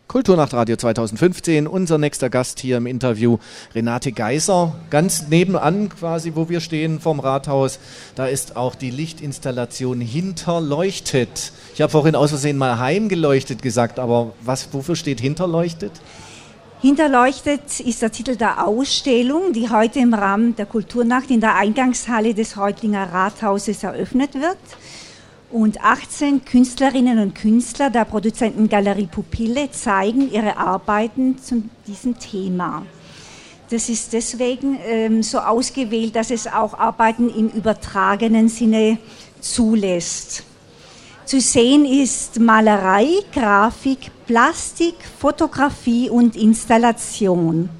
Kulturnacht Radio 2015, unser nächster Gast hier im Interview, Renate Geiser. Ganz nebenan quasi, wo wir stehen vom Rathaus, da ist auch die Lichtinstallation Hinterleuchtet. Ich habe vorhin aus Versehen mal Heimgeleuchtet gesagt, aber wofür steht Hinterleuchtet? Hinterleuchtet ist der Titel der Ausstellung, die heute im Rahmen der Kulturnacht in der Eingangshalle des Reutlinger Rathauses eröffnet wird. Und 18 Künstlerinnen und Künstler der Produzentengalerie Pupille zeigen ihre Arbeiten zu diesem Thema. Das ist deswegen so ausgewählt, dass es auch Arbeiten im übertragenen Sinne zulässt. Zu sehen ist Malerei, Grafik, Plastik, Fotografie und Installation.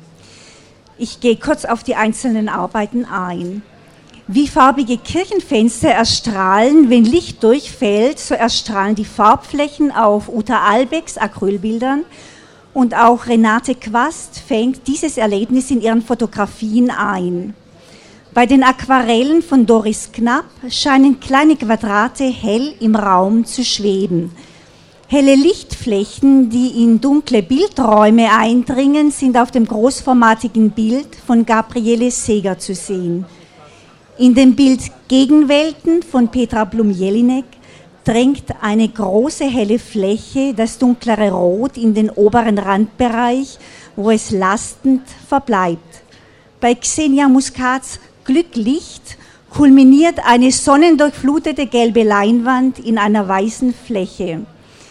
Ich gehe kurz auf die einzelnen Arbeiten ein. Wie farbige Kirchenfenster erstrahlen, wenn Licht durchfällt, so erstrahlen die Farbflächen auf Uta Albecks Acrylbildern und auch Renate Quast fängt dieses Erlebnis in ihren Fotografien ein. Bei den Aquarellen von Doris Knapp scheinen kleine Quadrate hell im Raum zu schweben. Helle Lichtflächen, die in dunkle Bildräume eindringen, sind auf dem großformatigen Bild von Gabriele Seeger zu sehen. In dem Bild Gegenwelten von Petra Blum-Jelinek drängt eine große helle Fläche das dunklere Rot in den oberen Randbereich, wo es lastend verbleibt. Bei Xenia Muscats Glücklicht kulminiert eine sonnendurchflutete gelbe Leinwand in einer weißen Fläche.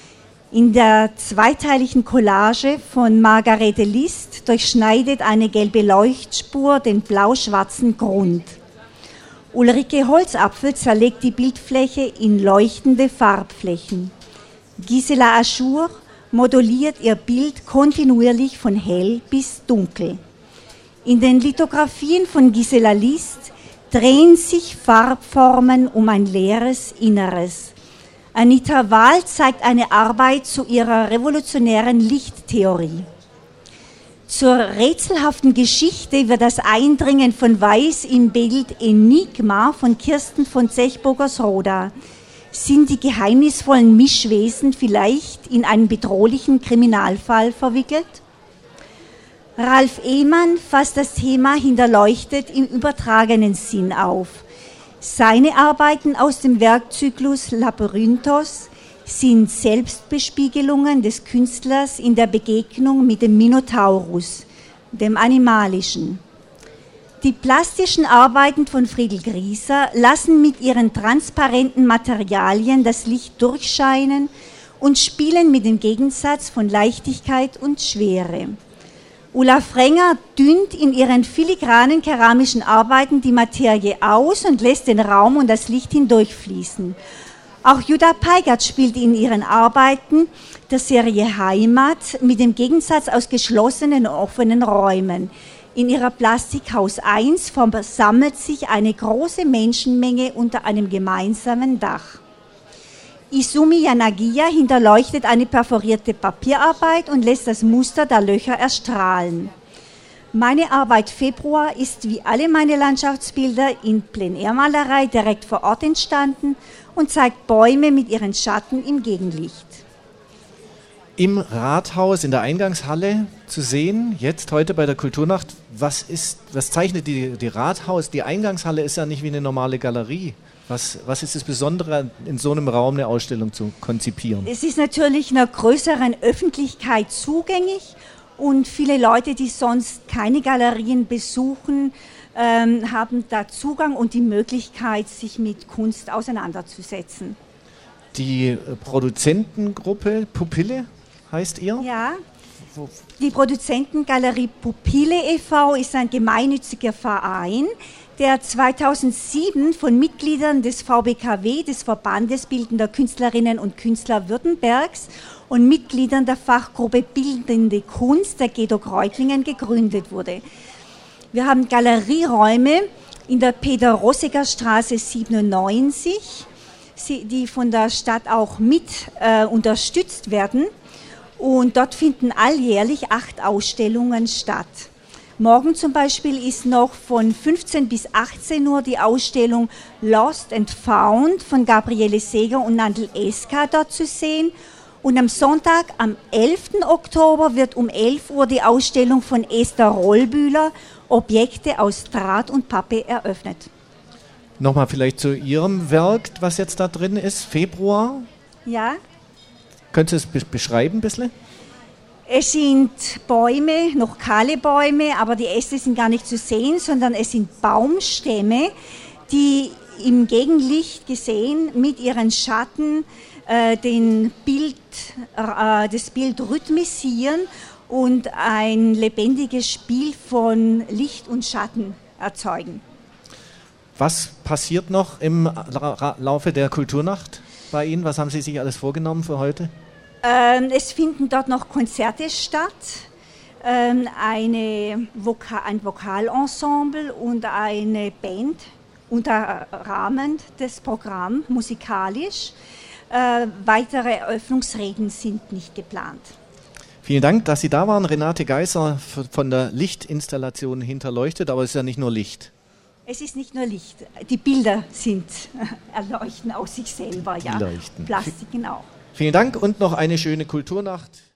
In der zweiteiligen Collage von Margarete List durchschneidet eine gelbe Leuchtspur den blau-schwarzen Grund. Ulrike Holzapfel zerlegt die Bildfläche in leuchtende Farbflächen. Gisela Aschur moduliert ihr Bild kontinuierlich von hell bis dunkel. In den Lithografien von Gisela List drehen sich Farbformen um ein leeres Inneres. Anita Wahl zeigt eine Arbeit zu ihrer revolutionären Lichttheorie. Zur rätselhaften Geschichte wird das Eindringen von Weiß im Bild Enigma von Kirsten von Zechburgers-Roda. Sind die geheimnisvollen Mischwesen vielleicht in einen bedrohlichen Kriminalfall verwickelt? Ralf Ehmann fasst das Thema Hinterleuchtet im übertragenen Sinn auf. Seine Arbeiten aus dem Werkzyklus Labyrinthos sind Selbstbespiegelungen des Künstlers in der Begegnung mit dem Minotaurus, dem Animalischen. Die plastischen Arbeiten von Friedel Grieser lassen mit ihren transparenten Materialien das Licht durchscheinen und spielen mit dem Gegensatz von Leichtigkeit und Schwere. Ulla Frenger dünnt in ihren filigranen keramischen Arbeiten die Materie aus und lässt den Raum und das Licht hindurchfließen. Auch Jutta Peigert spielt in ihren Arbeiten der Serie Heimat mit dem Gegensatz aus geschlossenen und offenen Räumen. In ihrer Plastikhaus 1 versammelt sich eine große Menschenmenge unter einem gemeinsamen Dach. Izumi Yanagiya hinterleuchtet eine perforierte Papierarbeit und lässt das Muster der Löcher erstrahlen. Meine Arbeit Februar ist wie alle meine Landschaftsbilder in Plein-Air-Malerei direkt vor Ort entstanden und zeigt Bäume mit ihren Schatten im Gegenlicht. Im Rathaus, in der Eingangshalle zu sehen, jetzt heute bei der Kulturnacht, was zeichnet die Rathaus? Die Eingangshalle ist ja nicht wie eine normale Galerie. Was ist das Besondere, in so einem Raum eine Ausstellung zu konzipieren? Es ist natürlich einer größeren Öffentlichkeit zugänglich und viele Leute, die sonst keine Galerien besuchen, haben da Zugang und die Möglichkeit, sich mit Kunst auseinanderzusetzen. Die Produzentengruppe Pupille heißt ihr? Ja, die Produzentengalerie Pupille e.V. ist ein gemeinnütziger Verein, der 2007 von Mitgliedern des VBKW, des Verbandes Bildender Künstlerinnen und Künstler Württembergs und Mitgliedern der Fachgruppe Bildende Kunst der Gedo-Kreutlingen gegründet wurde. Wir haben Galerieräume in der Peter-Rossiger-Straße 97, die von der Stadt auch mit unterstützt werden. Und dort finden alljährlich 8 Ausstellungen statt. Morgen zum Beispiel ist noch von 15 bis 18 Uhr die Ausstellung Lost and Found von Gabriele Seeger und Nandl Eska dort zu sehen. Und am Sonntag, am 11. Oktober, wird um 11 Uhr die Ausstellung von Esther Rollbühler, Objekte aus Draht und Pappe, eröffnet. Nochmal vielleicht zu Ihrem Werk, was jetzt da drin ist, Februar. Ja. Können Sie es beschreiben ein bisschen? Es sind Bäume, noch kahle Bäume, aber die Äste sind gar nicht zu sehen, sondern es sind Baumstämme, die im Gegenlicht gesehen mit ihren Schatten das Bild rhythmisieren und ein lebendiges Spiel von Licht und Schatten erzeugen. Was passiert noch im Laufe der Kulturnacht bei Ihnen? Was haben Sie sich alles vorgenommen für heute? Es finden dort noch Konzerte statt, ein Vokalensemble und eine Band unter Rahmen des Programms musikalisch. Weitere Eröffnungsreden sind nicht geplant. Vielen Dank, dass Sie da waren. Renate Geisser von der Lichtinstallation Hinterleuchtet, aber es ist ja nicht nur Licht. Es ist nicht nur Licht, die Bilder erleuchten aus sich selber, ja. Leuchten. Plastiken auch. Vielen Dank und noch eine schöne Kulturnacht.